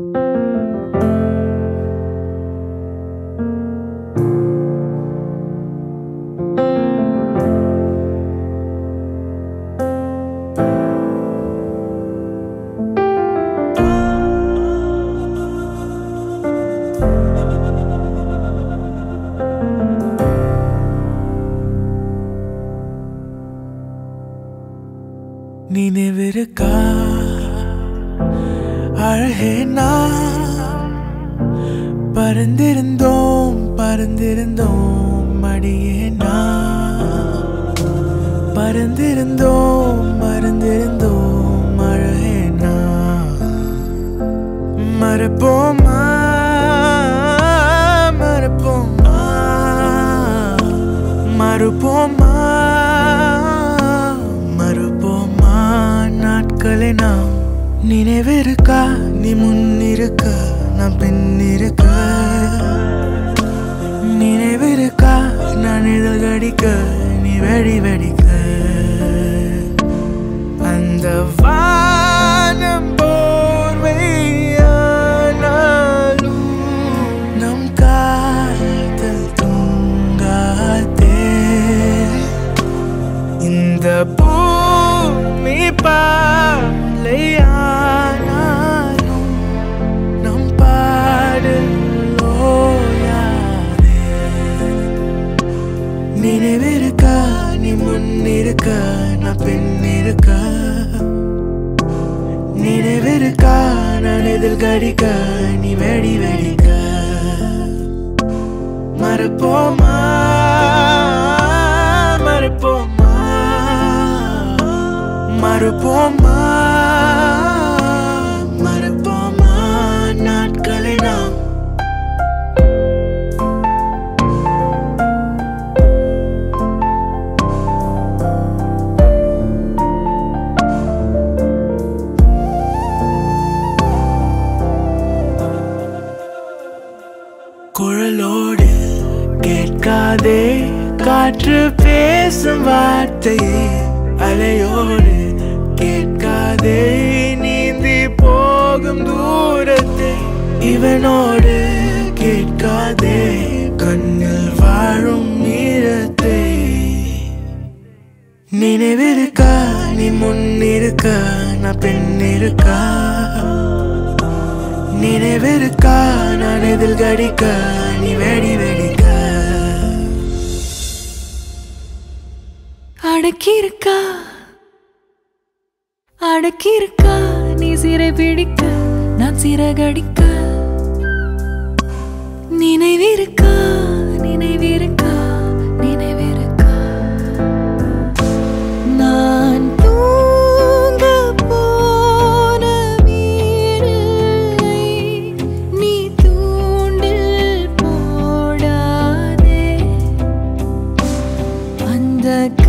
நினைவிருக்கா அழகே நான் பறந்திருந்தோம் மடியே நான் பறந்திருந்தோம் அழகே நான் மறப்போமா மறுப்போமா நாட்களே நாம் நினைவிருக்கா நீ முன்னிருக்க நான் பின்னிருக்க நினைவிருக்கா நான் இதழ் கடிக்க நீ வெடிக்க அந்த வானம் போர்வையானாலும் நம் காதல் தூங்காதே இந்த பூமி பாலையானாலும் நம் பாடல் ஓயாதே நினைவிருக்கா நீ முன்னிருக்க நான் பின்னிருக்க நினைவிருக்கா நான் எதில் கடிக்க நீ வெடிக்க மறப்போமா மறுப்போமா நாட்களை நாம் குழலோடு கேட்காதே காற்று பேசும் வார்த்தையே அலையோடு கேட்காதே நீந்தி போகும் தூரத்தை இவனோடு கேட்காதே கண்ணில் வாழும் நீரத்தை நினைவிருக்கா நீ முன்னிருக்க நான் பின்னிருக்கா நினைவிருக்கா நான் எதில் கடிக்க நீ வெடிக்க அடக்கியிருக்கா நீ சிறை பிடிக்க நான் சிறகடிக்க நினைவிருக்கா நான் தூங்க போன வீரலை நீ தூண்டில் போடாதே அந்த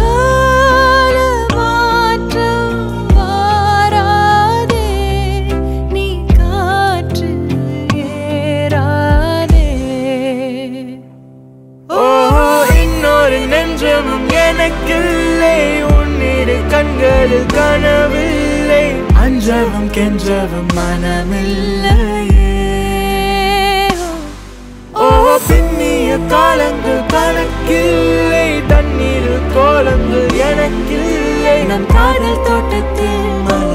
கண்களில் கனவில்லை அஞ்சவும் கெஞ்சவும் மனமில்லையே ஓ பின்னிய காலங்கள் கணக்கில்லை தண்ணீர் கோலங்கள் எனக்கில்லை நம் காதல் தோட்டத்தில்